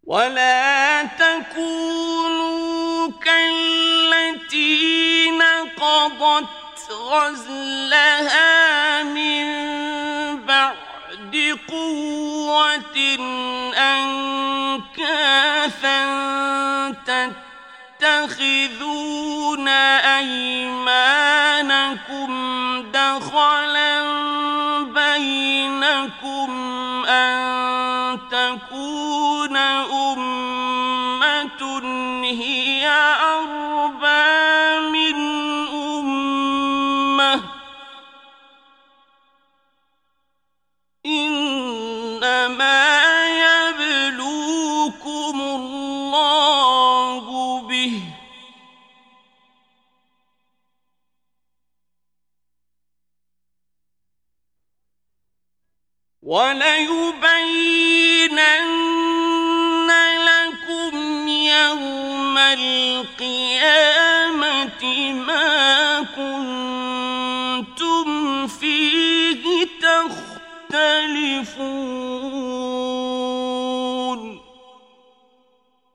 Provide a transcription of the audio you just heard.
ولا تكونوا كالتي نقضت غزلها من بعد قوة أنكاثا تتخذون أيمانكم دخلا بينكم أن تكون أمة هي أربى من أمة إنما يبلوكم الله به وليبينن لكم يوم القيامة ما كنتم فيه تختلفون